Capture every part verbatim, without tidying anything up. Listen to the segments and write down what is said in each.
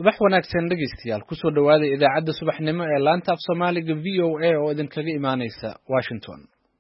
subax wanaagsan dhegeystayaal ku soo dhawaada idaacadda subaxnimo ee laanta af Soomaaliga V O A oo idin kaga imaaneysa Washington.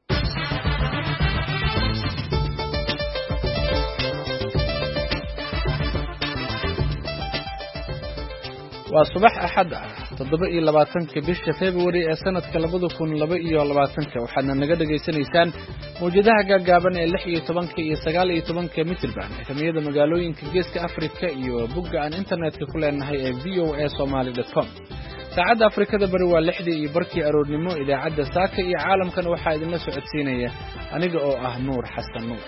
waa subax axad ah toddoba iyo labaatanka bisha February ee sanadka labada kun laba iyo labaatanka waxaadna naga dhageysanaysaan mowjadaha gaagaaban ee lix iyo tobanka iyo sagaal iyo tobanka mitirban xakamiyada magaalooyinka geeska Afrika iyo bogga aan internetka ku leenahay ee v o a somali dot com. saacadda Afrikada bari waa lixdii iyo barkii aroornimo. idaacadda saaka iyo caalamkan waxaa idinla socodsiinaya aniga oo ah Nuur Xasan Nuur.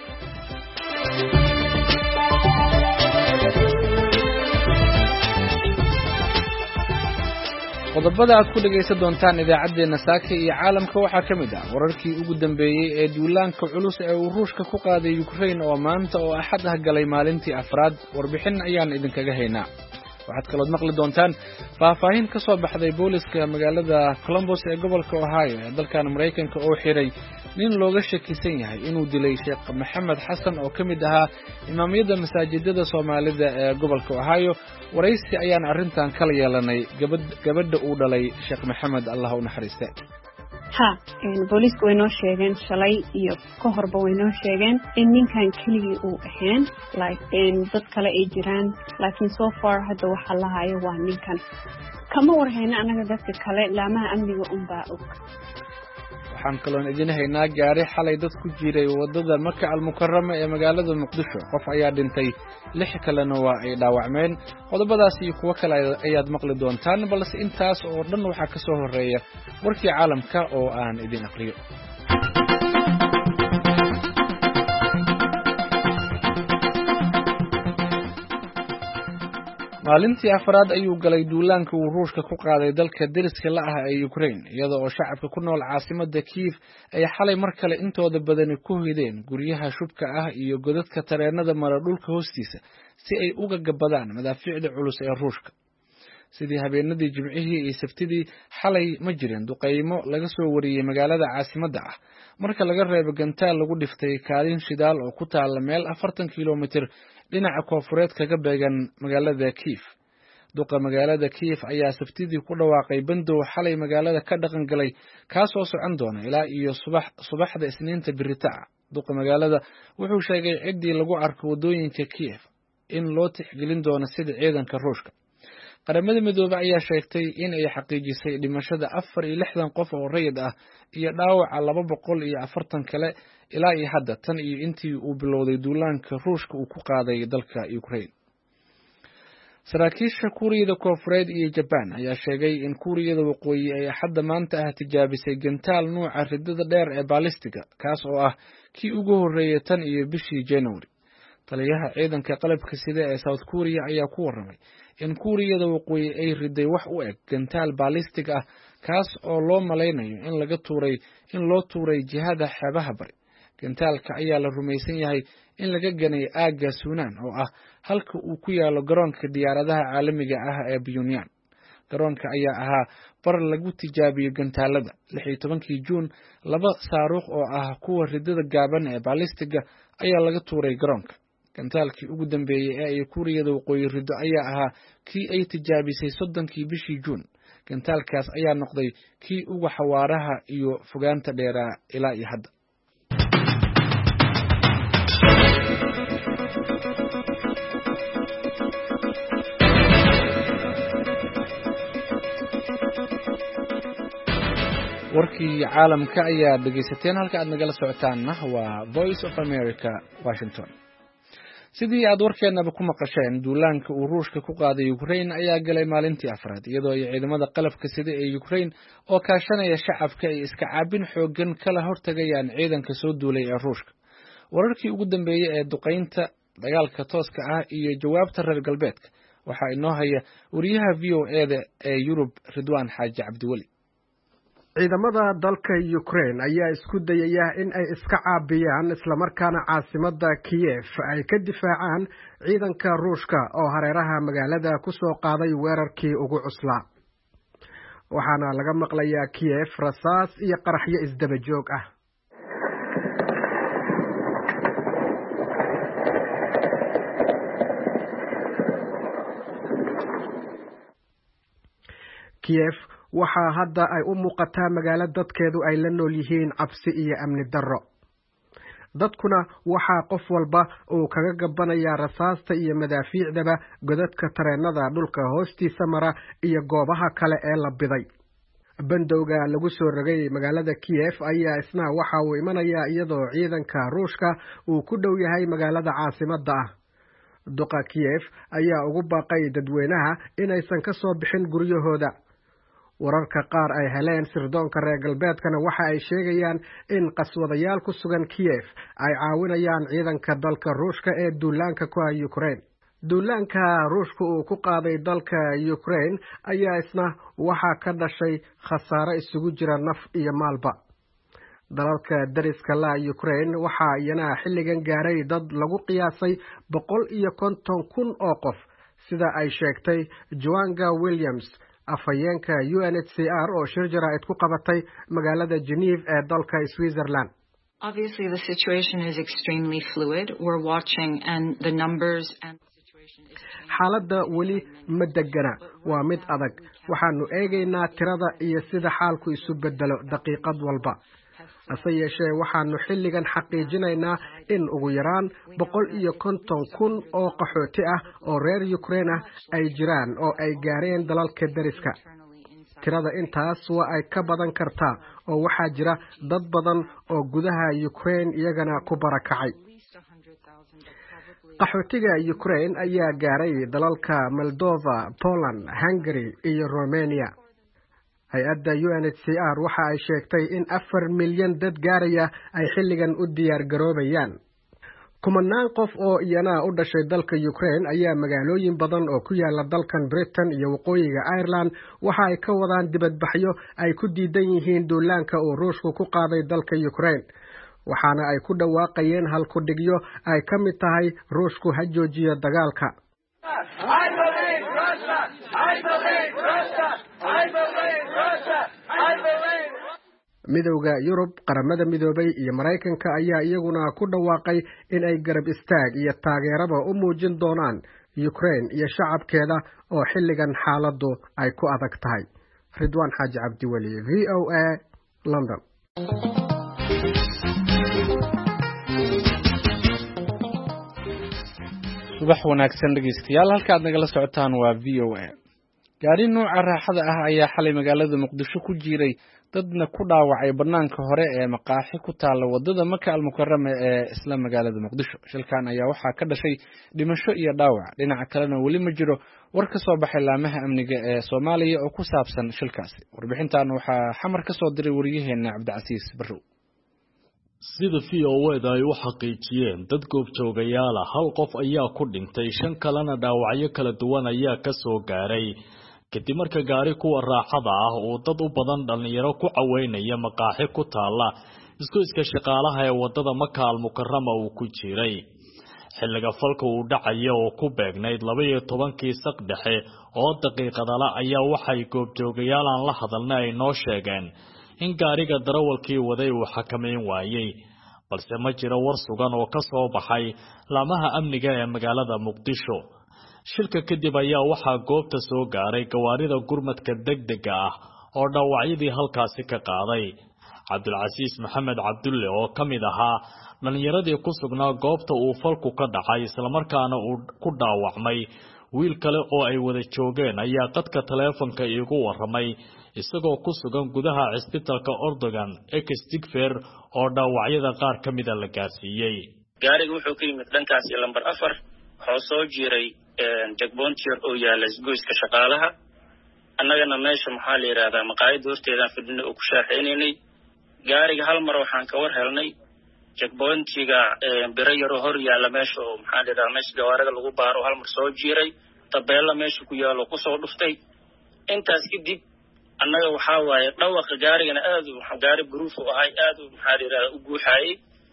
qodobada aad ku dhageysan doontaan idaacadeena saaka iyo caalamka waxaa ka mid ah wararkii ugu dambeeyay ee duulaanka culus ee uu Ruushka ku qaaday Ukraine oo maanta oo axad ah galay maalintii afraad. warbixin ayaan idinkaga haynaa. waxaad kaloo maqli doontaan faahfaahin ka soo baxday booliska magaalada Columbus ee gobolka Ohio ee dalkan Mareykanka oo xiray nin looga shakisan yahay inuu dilay Sheekh Maxamed Xasan oo ka mid ahaa imaamyada masaajidada Soomaalida ee gobolka Ohio. waraysi ayaan arrintan kala yeelanay gabadha uu dhalay Sheekh Maxamed Allah u naxariiste. ha booliisku way noo sheegeen shalay iyo ka horba way noo sheegeen in ninkan keligii uu ahayn like dad kale ay jiraan laakiin so far hadda waxa la hayo waa ninkan. kama warhayna anaga dadka kale laamaha amniga un baa og. waxaan kaloo idin haynaa gaari xalay dad ku jiray wadada Maka al-Mukarrama ee magaalada Muqdisho. qof ayaa dhintay, lix kalena waa ay dhaawacmeen. qodobadaas iyo kuwa kale ayaad maqli doontaan, balse intaas oo dhan waxaa ka soo horeeya warkii caalamka oo aan idin aqriyo. maalintii afraad ayuu galay duulaanka uu Ruushka ku qaaday dalka deriska la ah ee Ukraine, iyada oo shacabka ku nool caasimadda Kiev ay xalay mar kale intooda badani ku hideen guryaha shubka ah iyo godadka tareenada mara dhulka hoostiisa si ay uga gabadaan madaafiicda culus ee Ruushka. sidii habeenadii Jimcihii iyo Sabtidii, xalay ma jirin duqeymo laga soo wariyay magaalada caasimadda ah marka laga reebo gantaal lagu dhiftay kaalin shidaal oo ku taala meel afartan kiiloomitir dhinaca koonfureed kaga beegan magaalada Kiev. duqa magaalada Kiev ayaa Sabtidii ku dhawaaqay bandow xalay magaalada ka dhaqan galay kaas oo socon doona ilaa iyo subax subaxda Isniinta birita. duqa magaalada wuxuu sheegay cidii lagu arko wadooyinka Kiev in loo tixgelin doono sida ciidanka Ruushka. qaramada midoobay ayaa sheegtay in ay xaqiijisay dhimashada afar iyo lixdan qof oo rayid ah iyo dhaawaca laba boqol iyo afartan kale ilaa iyo hadda tan iyo intii uu bilowday duulaanka Ruushka uu ku qaaday dalka Ukraine. saraakiisha Kuuriyada Koonfureed iyo Japan ayaa sheegay in Kuuriyada Waqooyi ay hadda maanta ah tijaabisay gantaal nuuca ridada dheer ee ballistiga kaas oo ah kii ugu horeeyay tan iyo bishii January. taliyaha ciidanka qalabka sida ee South Korea ayaa ku waramay in Kuuriyada Waqooyi ay riday wax u eg gantaal ballistic ah kaas oo loo maleynayo in laga tuuray in loo tuuray jihada xeebaha bari. gantaalka ayaa la rumaysan yahay in laga ganay aagga Suunaan oo ah halka uu ku yaalo garoonka diyaaradaha caalamiga ah ee Pyongyang. garoonka ayaa ahaa bar lagu tijaabiyay gantaalada. lix iyo tobankii Juun, laba saaruq oo ah kuwa ridada gaaban ee ballistiga ayaa laga tuuray garoonka. gantaalkii ugu dambeeyay ee ay Kuuriyada Waqooyi rido ayaa ahaa kii ay tijaabisay soddonkii bishii Juun. gantaalkaas ayaa noqday kii ugu xawaaraha iyo fogaanta dheeraa ilaa iyo hadda. warkii caalamka ayaa dhageysateen. halka aad nagala socotaanna waa Voice of America, Washington. sidii aad warkeenaba ku maqasheen, duulaanka uu Ruushka ku qaaday Ukraine ayaa galay maalintii afraad, iyadoo ay ciidamada qalabka sida ee Ukraine oo kaashanaya shacabka ay iska caabin xoogan kala hortagayaan ciidanka soo duulay ee Ruushka. wararkii ugu dambeeyay ee duqeynta, dagaalka tooska ah iyo jawaabta reer galbeedka waxaa inoo haya wariyaha V O A da ee Yurub Ridwaan Xaaji Cabdiweli. ciidamada dalka Ukraine ayaa isku dayaya in ay iska caabiyaan isla markaana caasimadda Kiev ay ka difaacaan ciidanka Ruushka oo hareeraha magaalada ku soo qaaday weerarkii ugu cuslaa. waxaana laga maqlayaa Kiev rasaas iyo qaraxyo isdaba joog ah. Kiev waxaa hadda ay u muuqataa magaalo dadkeedu ay la nool yihiin cabsi iyo amni darro. dadkuna waxaa qof walba uu kaga gabanayaa rasaasta iyo madaafiicdaba godadka tareenada dhulka hoostiisa mara iyo goobaha kale ee la biday. bandowga lagu soo rogay magaalada Kiev ayaa isna waxa uu imanayaa iyadoo ciidanka Ruushka uu ku dhow yahay magaalada caasimadda ah. duqa Kiev ayaa ugu baaqay dadweynaha inaysan ka soo bixin guryahooda. wararka qaar ay heleen sirdoonka reer galbeedkana waxa ay sheegayaan in qaswadayaal ku sugan Kiev ay caawinayaan ciidanka dalka Ruushka ee duulaanka ku ah Ukraine. duulaanka Ruushka uu ku qaaday dalka Ukraine ayaa isna waxa ka dhashay khasaare isugu jira naf iyo maalba. dalalka dariska la Ukraine waxa iyana xilligan gaaray dad lagu qiyaasay boqol iyo konton kun oo qof, sida ay sheegtay Joanna Williams, afhayeenka U N H C R oo shir jaraa'id ku qabatay magaalada Geneva ee dalka Switzerland. Obviously the situation is extremely fluid. We're watching and the numbers and xaaladda weli ma degana, waa mid adag. waxaanu eegaynaa tirada iyo sida xaalku isu bedelo daqiiqad walba. hase yeeshee waxaanu xilligan xaqiijinaynaa in ugu yaraan boqol iyo konton kun oo qaxooti ah oo reer Ukraine ah ay jiraan oo ay gaareen dalalka dariska. tirada intaas waa ay ka badan kartaa oo waxaa jira dad badan oo gudaha Ukraine iyagana ku barakacay. qaxootiga Ukraine ayaa gaaray dalalka Moldova, Poland, Hungary iyo Romania. hay-adda U N H C R waxa ay sheegtay in afar milyan dad gaaraya ay xilligan u diyaar garoobayaan. kumanaan qof oo iyana u dhashay dalka Ukraine ayaa magaalooyin badan oo ku yaala dalkan Britain iyo waqooyiga Ireland waxa ay ka wadaan dibadbaxyo ay ku diidan yihiin duulaanka uu Ruushku ku qaaday dalka Ukraine. waxaana ay ku dhawaaqayeen hal ku dhigyo ay ka mid tahay Ruushku ha joojiyo dagaalka. I believe Russia! I believe Russia! I believe Russia! I believe midowga Yurub, qaramada midoobay iyo Mareykanka ayaa iyaguna ku dhawaaqay in ay garab istaag iyo taageeraba u muujin doonaan Ukraine iyo shacabkeeda oo xilligan xaaladdu ay ku adag tahay. Ridwaan Xaaji Cabdiweli, V O A, London. subax wanaagsan dhegeystayaal, halka aad nagala socotaan waa V O A. gaari nooca raaxada ah ayaa xalay magaalada Muqdisho ku jiray dadna ku dhaawacay banaanka hore ee maqaaxi ku taala wadada Maka al-Mukarrama ee isla magaalada Muqdisho. shilkan ayaa waxaa ka dhashay dhimasho iyo dhaawac. dhinaca kalena weli ma jiro war ka soo baxay laamaha amniga ee Soomaaliya oo ku saabsan shilkaasi. warbixintan waxaa xamar ka soo diray wariyaheena Cabdicasiis Barrow. sida V O A ay u xaqiijiyeen dad goobjoogayaal ah, hal qof ayaa ku dhintay, shan kalena dhaawacyo kala duwan ayaa ka soo gaaray kadib marka gaari kuwa raaxada ah oo dad u badan dhalinyaro ku caweynaya maqaaxi ku taala isku iska shaqaalaha ee wadada Maka al-Mukarrama uu ku jiray. xilliga falka uu dhacay oo ku beegnayd laba iyo tobankii saq dhexe oo daqiiqadala ayaa waxay goobjoogayaal aan la hadalna ay noo sheegeen in gaariga darawalkii waday uu xakameyn waayay, balse ma jiro war sugan oo ka soo baxay laamaha amniga ee magaalada Muqdisho. shilka kadib ayaa waxaa goobta soo gaaray gawaarida gurmadka degdega ah oo dhaawacyadii halkaasi ka qaaday. Cabdulcasiis Maxamed Cabdulle oo ka mid ahaa dhalinyaradii ku sugnaa goobta uu falku ka dhacay isla markaana uu ku dhaawacmay wiil kale oo ay wada joogeen ayaa qadka taleefanka iigu waramay isagoo ku sugan gudaha cisbitaalka Ordogan ee Stigfer oo dhaawacyada qaar ka mid ah la gaarsiiyay. gaariga wuxuu ka yimid dhankaas lambar afar wuxuu soo jiray jagboontiir oo yaala isgoyska shaqaalaha. annagana meesha maxaa la yiraahdaa maqaayad horteedaan fadhino oo ku shaaxeynay. gaariga hal mar waxaan ka war helnay jagboontiga biro yar oo hor yaala meesha oo maxaa la yiraahdaa meesha gawaarida lagu baaro hal mar soo jiray, tabeella meesha ku yaalo ku soo dhuftay. intaas kadib annaga waxaa waaye dhawaqa gaarigana aad u gaari buruuf u ahay aad u maxaa la yiraahdaa u guuxayay.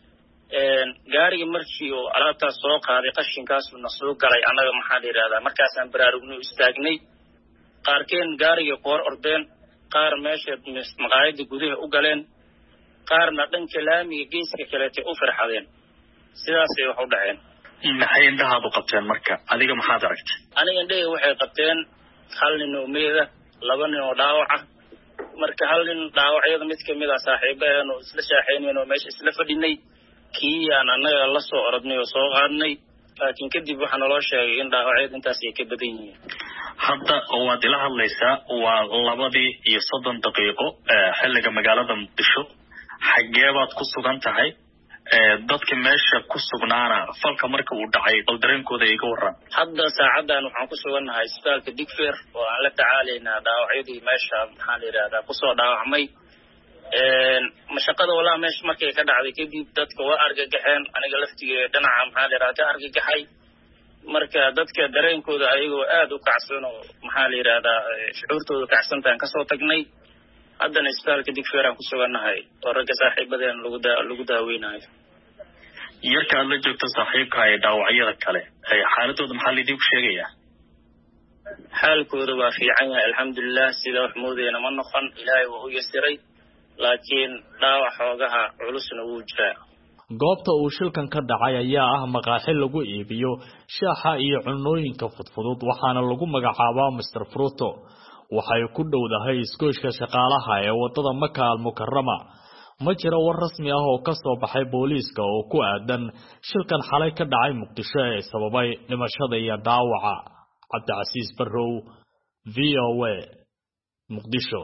gaariga markii oo alaabtaas soo qaaday qashinkaas uu nasoo galay annaga maxaa la yiraahdaa markaasaan baraarugno istaagnay. qaarkeen gaariga qoor ordeen, qaar meesha maqaayada gudaha u galeen, qaarna dhanka laamiga geeska kaleete u farxadeen. sidaasay wax u dhaceen. maxay indhahaadu qabteen marka? adiga maxaad aragtay? aniga indhahay waxay qabteen hal nin oo meeda laba nin oo dhaawac ah marka hal nin dhaawacyada mid ka mid ah saaxiibaheenu isla shaaxeynayno meesha isla fadhinay kii aan annaga la soo orodnay oo soo qaadnay laakiin kadib waxaa naloo sheegay in dhaawacyada intaas ay ka badan yihiin hadda waad ila hadlaysaa waa labadii iyo soddon daqiiqo xilliga magaalada muqdisho xagee baad ku sugan tahay dadka meesha ku sugnaana falka marka uu dhacay bal dareenkooda iga waran hadda saacadan waxaan ku sugannahay isbitaalka Digfaar oo aan la tacaalaynaa dhaawacyadii meesha maxaa la yiraahdaa kusoo dhaawacmay mashaqada walaa meesha markay ka dhacday kadib dadka waa argagaxeen aniga laftigeeda dhinaca maxaa la yiraahdaa argagaxay marka dadka dareenkooda ayagoo aad u kacsan oo maxaa la yiraahdaa shucuurtooda kacsantaan kasoo tagnay haddana isbitaalka Digfaar aan ku sugannahay oo ragga saaxiibadeen lagu lagu daaweynayo yarka aad la joogto saaxiibka ay dhaawacyada kale xaaladooda maxaa la idinku sheegayaa xaalkooda waa fiican yahay alxamdulilah sida wax moodayna ma noqon ilaahay waa u yasiray laakiin dhaawac xoogaha culusna wuu jiraa goobta uu shilkan ka dhacay ayaa ah maqaaxi lagu iibiyo shaaxa iyo cunooyinka fudfudud waxaana lagu magacaabaa mister Fruto waxay ku dhowdahay iskooshka shaqaalaha ee wadada Maka al-Mukarrama ma jiro war rasmi ah oo ka soo baxay booliiska oo ku aadan shilkan xalay ka dhacay Muqdisho ee sababay dhimashada iyo dhaawaca Cabdicasiis Barrow V O A Muqdisho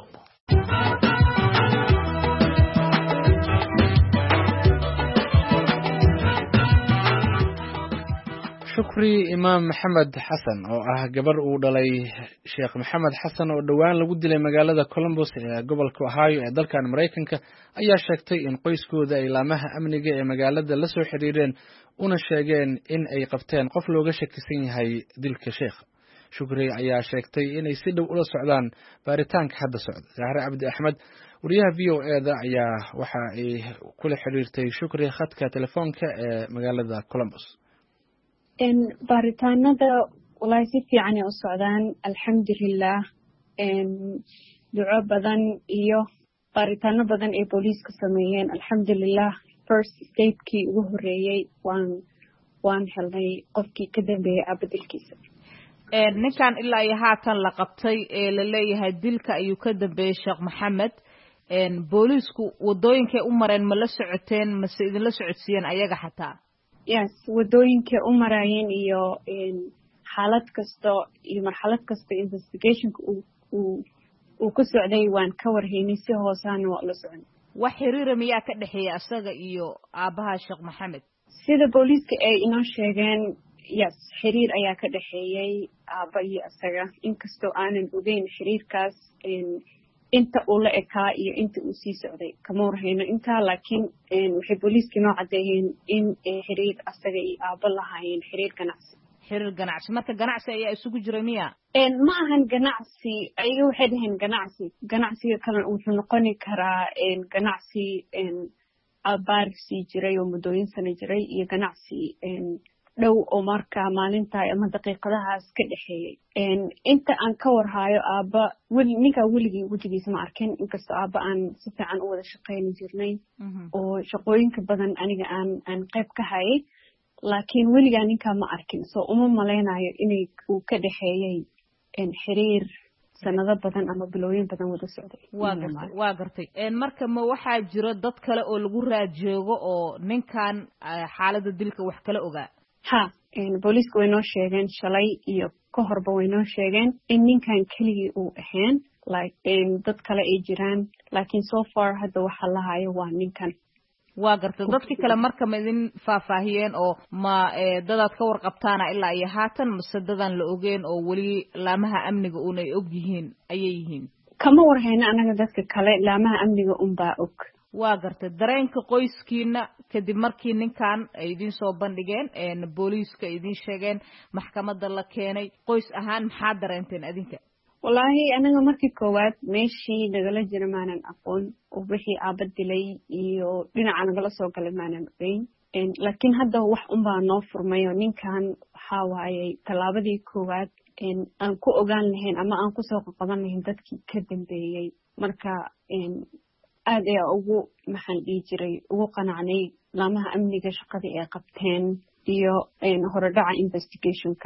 shukri imaam maxamed xasan oo ah gabar uu dhalay sheekh maxamed xasan oo dhowaan lagu dilay magaalada Columbus ee gobolka Ohio ee dalkan Mareykanka ayaa sheegtay in qoyskooda ay laamaha amniga ee magaalada la soo xiriireen una sheegeen in ay qabteen qof looga shakisan yahay dilka sheekh shukri ayaa sheegtay inay si dhow ula socdaan baaritaanka hadda socda Zahra Abdi Ahmed wariyaha V O A da ayaa waxa ay kula xiriirtay shukri khadka telefoonka ee magaalada Columbus إن باريتانا دا والله سيف يعني أصعدان الحمد لله إن دعاء بدن إيوه باريتانا بدن إيه بوليس كسميين الحمد لله first state كي وهريي وان وان حلي قفكي كده بأبد الكيس نكان إلا يهاتن لقبتي للي هدلك أيو كده بشيخ محمد إن بوليسكو ودوين كي أمرين ملسعتين مسيدين لسعتين أياga حتى yes wadooyinka u marayeen iyo xaalad kasto iyo marxalad kasta investigationka uu uu uu ku socday waan ka warhaynay si hoosaan waa la socon wax xiriir miyaa ka dhaxeeya asaga iyo aabaha Sheekh Maxamed sida booliiska ay inoo sheegeen yes xiriir ayaa ka dhaxeeyay aaba iyo asaga inkastoo aanan ogeyn xiriirkaas inta uu la ekaa iyo inta uu sii socday kama warhayno intaa laakiin waxay booliiska noo cadeeyeen in xiriir asaga iyo aaba lahaayeen xiriir ganacsi xiriir ganacsi marka ganacsi ayaa isugu jiray miya ma ahan ganacsi ayaga waxay dhaheen ganacsi ganacsiga kale wuxuu noqoni karaa ganacsi abaar sii jiray oo muddooyin sano jiray iyo ganacsi dhow oo marka maalinta ama daqiiqadahaas ka dhaxeeyay inta aan ka warhayo aaba weli ninka weligii wajigiisa ma arkin inkastoo aaba aan si fiican u wada shaqeyni jirnay oo shaqooyinka badan aniga aan aan qayb ka hayay laakiin weligaa ninkaa ma arkin soo uma maleynayo inay uu ka dhaxeeyay xiriir sanado badan ama bilooyin badan wada socday waa gartay marka ma waxaa jiro dad kale oo lagu raad joogo oo ninkan xaaladda dilka wax kala ogaa ha booliisku way noo sheegeen shalay iyo ka horba way noo sheegeen in ninkan keligii uu ahayn like dad kale ay jiraan laakiin so far hadda waxa la hayo waa ninkan waa gartay dadkii kale marka ma idin faahfaahiyeen oo ma dadaad ka warqabtaana ilaa iyo haatan mase dadaan la ogeen oo weli laamaha amniga uun ay og yihiin ayay yihiin kama warhayno anaga dadka kale laamaha amniga unbaa og waa gartay dareenka qoyskiina kadib markii ninkan ay idin soo bandhigeen booliiska idin sheegeen maxkamadda la keenay qoys ahaan maxaa dareenteen adinka wallaahi anaga markii koowaad meeshii nagala jira maanan aqoon oo wixii aaba dilay iyo dhinaca nagala soo galay maanan ogeyn laakiin hadda wax unbaa noo furmayo ninkan waxaa waayey tallaabadii koowaad aan ku ogaan lahayn ama aan kusoo qaban lahayn dadkii ka dambeeyey marka aad ayaa ugu maxaan dhihi jiray ugu qanacnay laamaha amniga shaqadii ay qabteen iyo horodhaca investigationka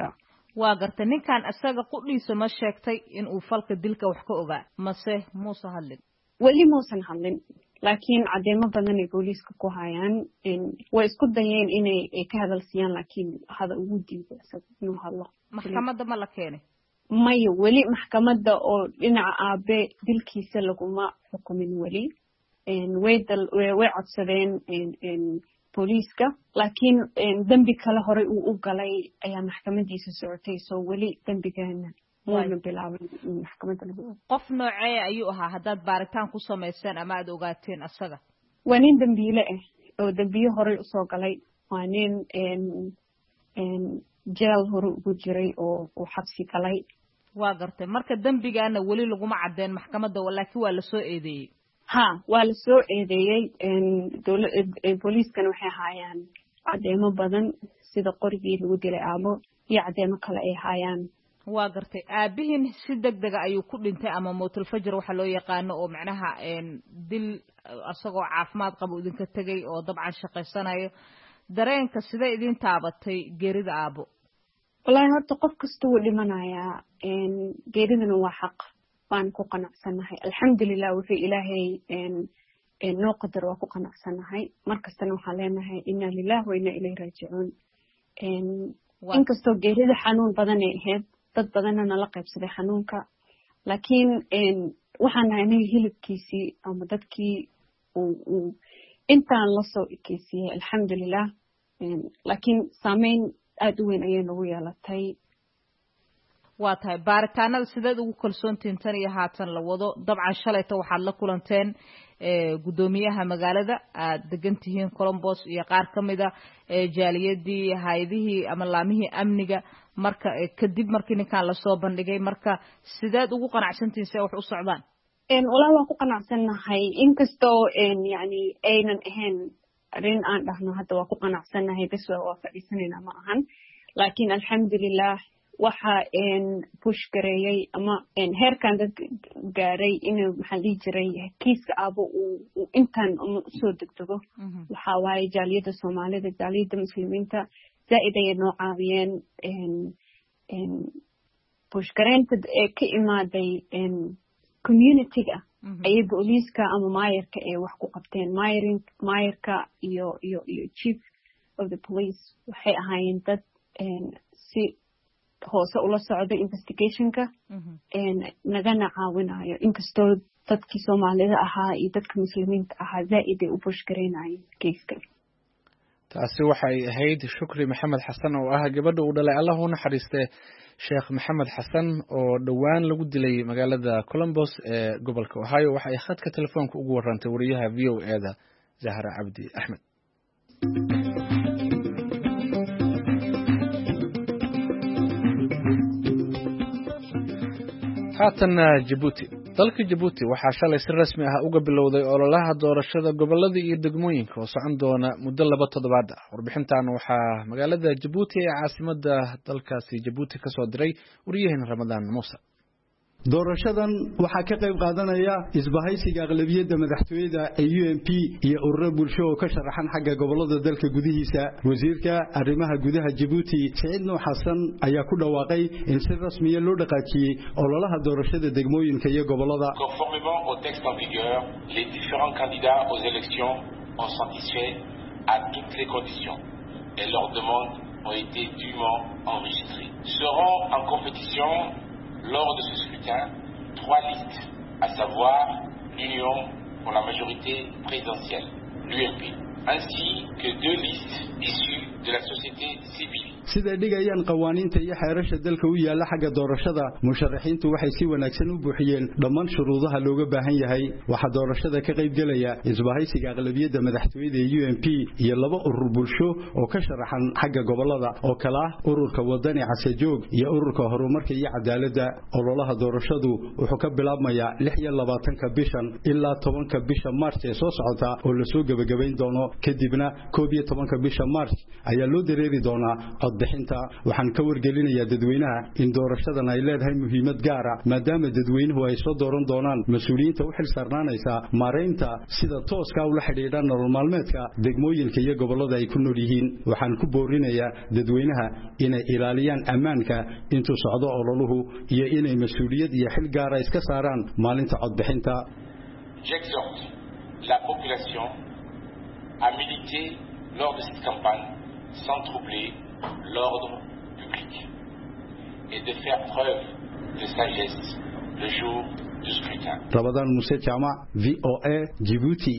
waa gartay ninkan asaga qudhiisa ma sheegtay in uu falka dilka wax ka ogaa mase muusa hadlin weli muusan hadlin laakiin cadeemo badan ay booliiska ku hayaan way isku dayeen inay ka hadal siiyaan laakiin hada ugu diiday asaga inuu hadlo maxkamadda ma la keenay maya weli maxkamadda oo dhinaca aabe dilkiisa laguma xukumin weli way way codsadeen booliiska laakiin dambi kale hore uu u galay ayaa maxkamadiisa socotay soo weli dambigaana muuna bilaabin maxkamadda lagu qof noocee ayuu ahaa haddaad baaritaan ku samayseen ama aad ogaateen asaga waa nin dambiile ah oo dambiyo horey usoo galay waa nin jeel hore ugu jiray oo uu xabsi galay waa gartay marka dambigaana weli laguma cadeen maxkamadda laakiin waa lasoo eedeeyey ha waa lasoo eedeeyey booliiskana waxay haayaan cadeemo badan sida qorigii lagu dilay aabo iyo cadeemo kale ay haayaan waa gartay aabihiin si degdega ayuu ku dhintay ama mawtul fajr waxa loo yaqaano oo macnaha dil asagoo caafimaad qabo idinka tegay oo dabcan shaqaysanayo dareenka sidee idin taabatay geerida aabo wallaahi horta qof kasta wuu dhimanayaa geeridana waa xaq waan ku qanacsanahay alxamdulilah wuxuu ilaahay noo qadar waa ku qanacsanahay markastana waxaan leenahay inna lilah wa inna ilayhi raajicuun inkastoo geerida xanuun badan ay ahayd dad badanna nala qaybsaday xanuunka laakiin waxaan nahay anaga hilibkiisii ama dadkii uu intaan lasoo ekeysiyey alxamdulilah laakiin saameyn aada u weyn ayay nagu yeelatay waa tahay baaritaanada sideed ugu kalsoontiin tan iyo haatan la wado dabcan shalayta waxaad la kulanteen gudoomiyaha magaalada aad degan tihiin Columbus iyo qaar kamida jaaliyadii hay'adihii ama laamihii amniga marka kadib markii ninkan la soo bandhigay marka sideed ugu qanacsantiin si wax u socdaan een walaa waan ku qanacsanahay inkastoo een yani aynan ahayn arin aan dhahno hadda waa ku qanacsanahay bas waa fadhiisanayna ma ahan laakiin alxamdulilah waxa een push gareeyay ama een heerkan dad gaaray inuu maxaa dhihi jiray kiiska aabo uu intaan soo degdego waxa waaye jaaliyada Soomaalida jaaliyada muslimiinta zaaid ay noo caawiyeen een een push gareenta ee ka imaaday een community-ga ay booliiska ama maayarka ay wax ku qabteen maayarin maayarka iyo iyo iyo chief of the police waxay ahaayeen dad een si hoose ula socda investigationka een nagana caawinayo inkastoo dadkii Soomaalida ahaa iyo dadka muslimiinta ahaa zaaid ay u push gareynayeen kiiska taasi waxay ahayd Shukri Maxamed Xasan oo ah gabadha uu dhalay Allah u naxariistay Sheekh Maxamed Xasan oo dhawaan lagu dilay magaalada Columbus ee gobolka Ohio waxay khadka telefoonka ugu warantay wariyaha V O A-da Zahra Abdi Ahmed haatana Djibouti dalka Djibouti waxaa shalay si rasmi ah uga bilowday ololaha doorashada gobolada iyo degmooyinka oo socon doona muddo laba toddobaad ah warbixintan waxaa magaalada Djibouti ee caasimadda dalkaasi Djibouti ka soo diray wariyaheena Ramadaan Muuse doorashadan waxaa ka qayb qaadanaya isbahaysiga aqlabiyadda madaxtooyada ee U N P iyo ururo bulsho oo ka sharaxan xagga gobolada dalka gudihiisa wasiirka arrimaha gudaha Djibouti Said Nuur Xasan ayaa ku dhawaaqay in si rasmi ah loo dhaqaajiyay ololaha doorashada degmooyinka iyo gobolada conformément au texte en vigueur les différents candidats aux élections ont satisfait à toutes les conditions et leurs demandes ont été dûment enregistrées seront en compétition lors de ce scrutin, trois listes, à savoir l'Union pour la majorité présidentielle, l'U M P, ainsi que deux listes issues de la société civile. sida dhigayaan qawaaniinta iyo xeerasha dalka u yaala xagga doorashada musharaxiintu waxay si wanaagsan u buuxiyeen dhammaan shuruudaha looga baahan yahay waxa doorashada ka qayb galaya isbahaysiga aqlabiyadda madaxtooyada ee U N P iyo laba urur bulsho oo ka sharaxan xagga gobolada oo kala ah ururka wadani Casajoog iyo ururka horumarka iyo cadaaladda ololaha doorashadu wuxuu ka bilaabmayaa lix iyo labaatanka bishan ilaa tobanka bisha Maarch ee soo socota oo la soo gabagabayn doono kadibna koob iyo tobanka bisha Maarch ayaa loo dareeri doonaa codbixinta waxaan ka wargelinayaa dadweynaha in doorashadan ay leedahay muhiimad gaar ah maadaama dadweynuhu ay soo dooran doonaan mas'uuliyiinta u xil saarnaanaysa maareynta sida tooska ula xidhiidha nolol maalmeedka degmooyinka iyo gobollada ay ku nool yihiin waxaan ku boorinayaa dadweynaha inay ilaaliyaan ammaanka intuu socdo ololuhu iyo inay mas'uuliyad iyo xil gaar ah iska saaraan maalinta codbixinta. J'exhorte la population à militer lors de cette campagne sans troubler l'ordre public et de faire preuve de sagesse le jour du scrutin. Ramadan Moussa Chama, V O A, Djibouti.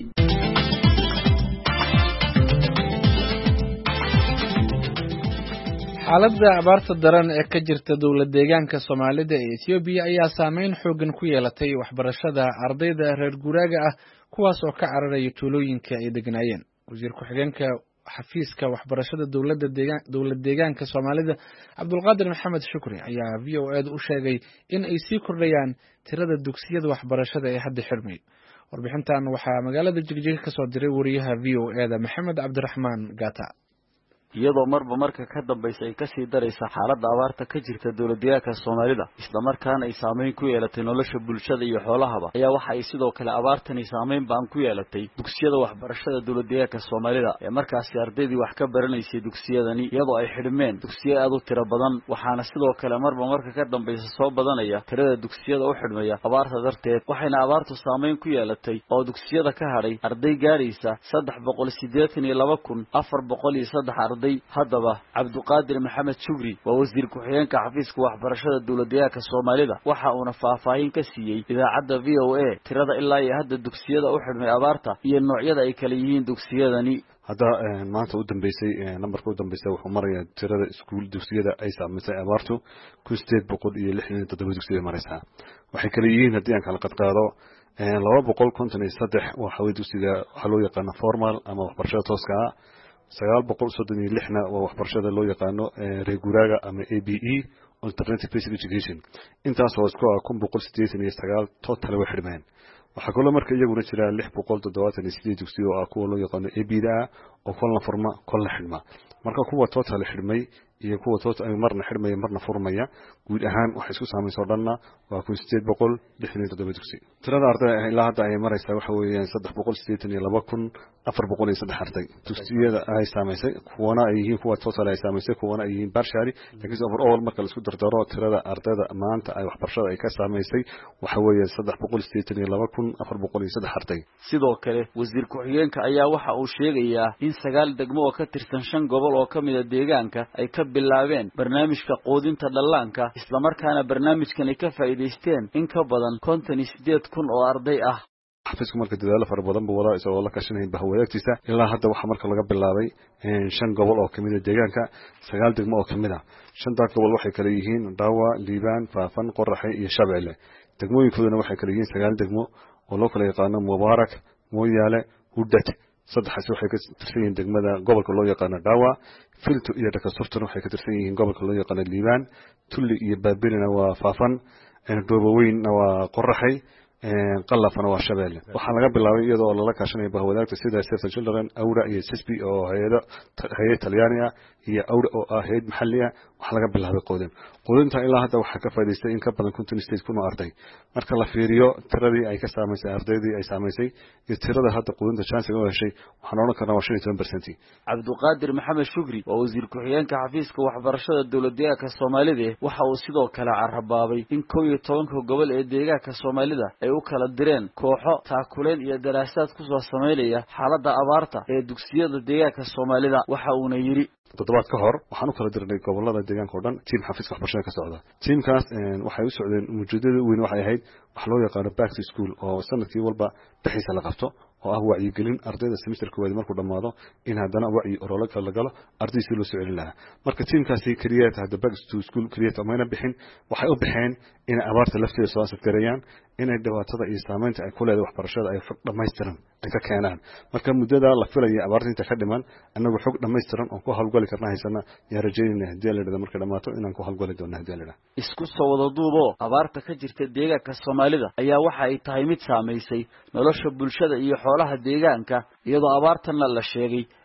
xaaladda abaarta daran ee ka jirta dowlad deegaanka Soomaalida ee Itoobiya ayaa saameyn xoogan ku yeelatay waxbarashada ardayda reer guuraaga ah kuwaas oo ka cararaya tuulooyinka ay degnaayeen. wasiir ku-xigeenka xafiiska waxbarashada dowladda deegaan dowlad deegaanka Soomaalida Cabdulqaadir Maxamed Shukri ayaa V O A u sheegay in ay sii kordhayaan tirada dugsiyada waxbarashada ee hadda xirmay. warbixintan waxaa magaalada Jigjiga ka soo diray wariyaha V O A da Maxamed Cabdiraxmaan Gata. iyadoo marba marka ka dambaysa ay ka sii daraysa xaaladda abaarta ka jirta dowladdeegaanka Soomaalida isla markaana ay saameyn ku yeelatay nolosha bulshada iyo xoolahaba ayaa waxa ay sidoo kale abaartani saameyn baan ku yeelatay dugsiyada waxbarashada dowladdeegaanka Soomaalida ee markaasi ardaydii wax ka baranaysay dugsiyadani iyadoo ay xidhmeen dugsiyo aad u tiro badan waxaana sidoo kale marba marka ka dambaysa soo badanaya tirada dugsiyada u xidhmaya abaarta darteed waxayna abaartu saameyn ku yeelatay oo dugsiyada ka hadhay arday gaaraysa saddex boqol siddeetan iyo laba kun afar boqol iyo saddex haddaba Cabdulqaadir Maxamed Shukri waa wasiir ku-xigeenka xafiiska waxbarashada dowladdeegaanka Soomaalida waxa uuna faahfaahin ka siiyay idaacadda V O A tirada ilaa iyo hadda dugsiyada u xidhmay abaarta iyo noocyada ay kala yihiin dugsiyadani. hadda maanta u dambeysay numberka u dambeysay wuxuu marayaa tirada iskuul dugsiyada ay saamaysay abaartu kun sideed boqol iyo lixdan iyo toddoba dugsiyada maraysaa waxay kala yihiin haddii aan kala qadqaado laba boqol konton iyo saddex waxa way dugsiga waxa loo yaqaan formal ama waxbarashada tooska ah sagaal boqol soddon iyo lixna waa waxbarashada loo yaqaano reer guuraaga ama A B E alternative basic education intaas oo isku ah kun boqol siddeetan iyo sagaal total way xidhmeen waxaa kaloo marka iyaguna jira lix boqol toddobaatan iyo siddeed dugsiyo oo ah kuwa loo yaqaano A B da oo kolna furma kolna xidhma marka kuwa total xidhmay iyo kuwa total marna xidhmaya marna furmaya guud ahaan waxa isku saameysoo dhanna waa kun sideed boqol lixdan iyo toddoba dugsi tirada ardayda ilaa hadda ay maraysaa waxa weeyaan saddex boqol siddeetan iyo laba kun afar boqol iyo saddex arday dugsiyada ay saameysay kuwana ay yihiin kuwa total ay saameysay kuwana ay yihiin partially laakiin overall marka la isku dardaro tirada ardayda maanta ay waxbarashada ay ka saameysay waxa weeyaan saddex boqol siddeetan iyo laba kun afar boqol iyo saddex arday. sidoo kale wasiir ku-xigeenka ayaa waxa uu sheegayaa in sagaal degmo oo ka tirsan shan gobol oo ka mid ah deegaanka ay ka bilaabeen barnaamijka quudinta dhallaanka isla markaana barnaamijkan ay ka faa'iideysteen in ka badan konton iyo siddeed kun oo arday ah. xafiisku marka dadaalo fara badan buu wadaa isagoo la kaashanaya bahwadaagtiisa ilaa hadda waxaa marka laga bilaabay shan gobol oo kamid ah deegaanka sagaal degmo oo kamid ah shantaa gobol waxay kala yihiin Daawa, Liibaan, Faafan, Qoraxe iyo Shabeelle. degmooyinkooduna waxay kala yihiin sagaal degmo oo loo kala yaqaano Mubaarak, Mooyaale, Hudad saddexaas waxay ka tirsan yihiin degmada gobolka loo yaqaano Daawa, Filto iyo Dhakasurtuna waxay ka tirsan yihiin gobolka loo yaqaano Liibaan, Tulli iyo Baabilna waa Faafan, Doobaweynna waa Qoraxe qalafana waa Shabeelle. waxaa laga bilaabay iyadoo lala kaashanayo bahwadaagta sida Save the Children, Awra iyo S S B oo hay'ado hay'ad Talyaani ah iyo Awra oo ah hay'ad maxalli ah waxaa laga bilaabay qoodin qoodinta ilaa hadda waxaa ka faa'iideystay in ka badan konton iyo siddeed kun oo arday marka la fiiriyo tiradii ay ka saameysay ardaydii ay saameysay iyo tirada hadda qoodinta chance oo heshay waxaan oran karnaa waa shan iyo toban percent. Cabdulqaadir Maxamed Shukri waa wasiir ku-xigeenka xafiiska waxbarashada dowladdeegaanka Soomaalida waxa uu sidoo kale carabaabay in kow iyo tobanka gobol ee deegaanka Soomaalida ay u kala direen kooxo taakuleen iyo daraasaad ku soo sameeynaya xaaladda abaarta ee dugsiyada deegaanka Soomaalida waxa uuna yiri toddobaad ka hor waxaan u kala dirnay gobolada deegaanka oo dhan team xafiiska waxbarashada ka socda teamkaas waxay u socdeen muujadada weyn waxay ahayd wax loo yaqaan back to school oo sanadkii walba bixiisa la qabto oo ah wacyigelin ardayda semesterkooda markuu dhamaado in haddana wacyi orolo kala la galo ardayda loo soo celin lahaa marka teamkaasi kaliya hadda back to school kaliya tamayna bixin waxay u bixeen in abaarta lafteeda soo askarayaan inay dhibaatada iyo saameynta ay ku leedahay waxbarashada ay xog dhameystiran ay ka keenaan marka muddada la filayo abaarta inta ka dhiman annagu xog dhameystiran oo ku hawlgali karna haysana yaa rajaynayna hadii la dhado marka dhamaato inaan ku hawlgali doono hadii la dhado isku soo wada duubo abaarta ka jirta deegaanka Soomaalida ayaa waxa ay tahay mid saameysay nolosha bulshada iyo xoolaha deegaanka iyadoo abaartana la sheegay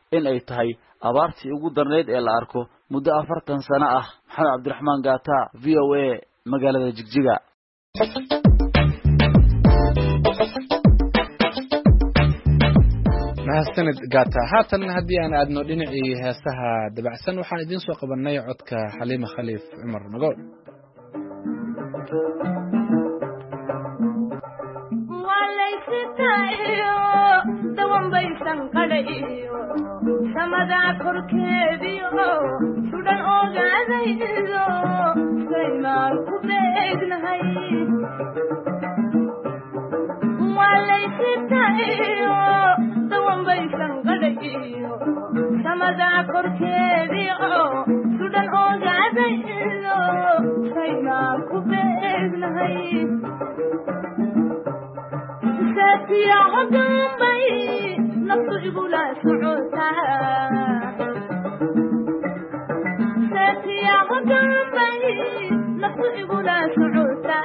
in ay tahay abaartii ugu darneyd ee la arko muddo afartan sano ah. maxamed cabdiraxmaan gaata, v o a, magaalada Jigjiga. mahadsanid gaata. haatan haddii aan aadno dhinacii heesaha dabacsan waxaan idiin soo qabanay codka Xaliima Khaliif Cumar Magool. baysan qadhayo samada korkeediyo sudan ogaadaydo saymaan ku beegnahay walaysitayo dawan baysan qadhayo samada korkeediyo sudan ogaadaydo saymaan ku beegnahay ساتيا عقبي نفس يقولا سعوتا ساتيا عقبي نفس يقولا سعوتا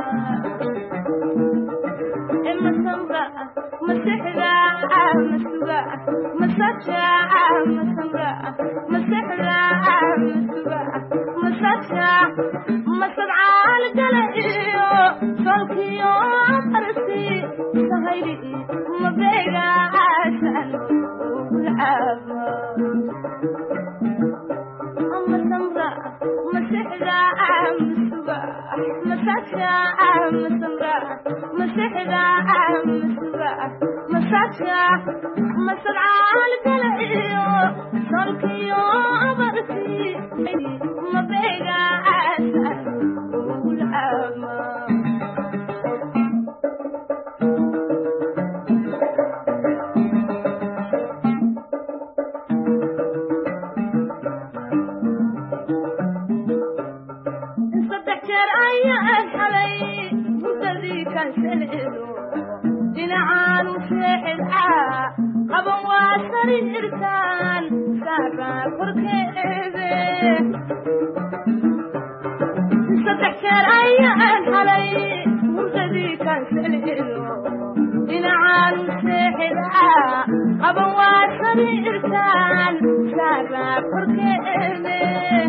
إما سمرا مسحرا مسوغا مساتشا مسمرا مسحرا مسوغا مساتشا مسرعا القلعيو صوتيو أرسي سهيري مبيغا عشان والعابا أما سمرا مسحرا مسوغا مساتشا مسمرا مسحرا مسوغا مساتشا مسرعا القلعيو صوتيو أرسي مبيغا عشان والعابا جنعان وسحر قبا واسر الإرسال سابا كركيبه ستحكر أيان حلي وزدي كان سلئلو جنعان وسحر قبا واسر الإرسال سابا كركيبه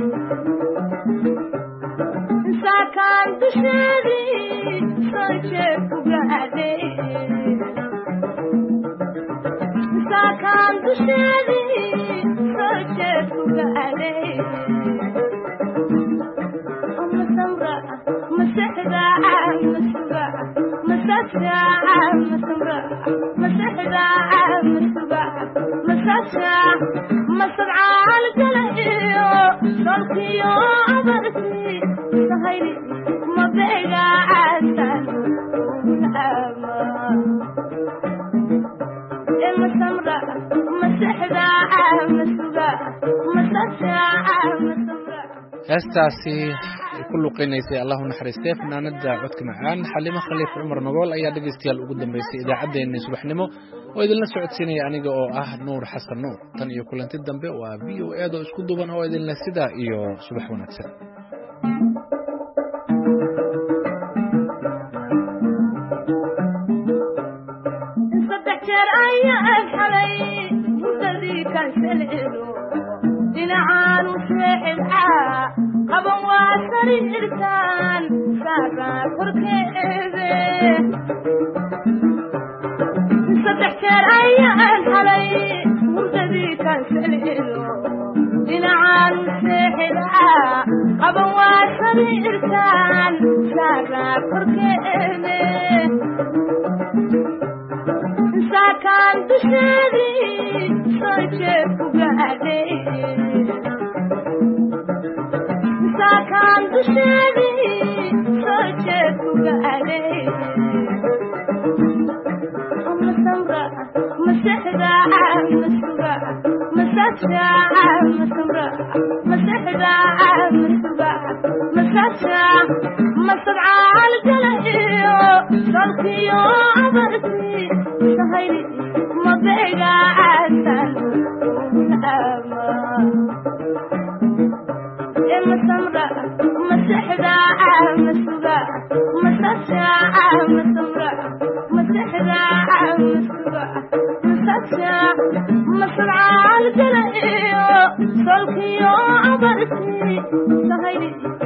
ساكان تشري صيشك وقعدي ساكان تشري صيشك وقعدي أم سمرا مسحرا مسوغا مساتشا مسمرا مسحرا مسوغا مساتشا مسرعا القلعيو صوتيو أبرسي سهيري مبيغا عسان والعابا إما سمرا مسحرا مسوغا مساتشا مسمرا. heestaasi ku luqeynaysay Allahu naxariistay fanaanada codka macaan Xaliima Khaliif Cumar Magool ayaa dhageystayaal ugu dambeysay idaacadeena subaxnimo oo idinla socodsiinaya aniga oo ah Nuur Xasan Nuur. tan iyo kulanti dambe waa V O A oo isku duuban oo idinla sida iyo subax wanaagsan. جنعان وسحر قبا واسر الإرسال سابا كركيبه ستحكر أيان حلي وزدي كان سلئلو جنعان وسحر قبا واسر الإرسال سابا كركيبه ساكان تشري صيشك وقعدي ساكان تشري صيشك وقعدي أم سمرا مسحرا مسوغا مساتشا مسمرا مسحرا مسوغا مساتشا مسرعا القلعيو صوتيو أبرسي سهيري مبيغا عسان والعابا إما سمرا مسحرا مسوغا مساتشا مسمرا مسحرا مسوغا مساتشا مسرعا olkiyo abarti sahaydi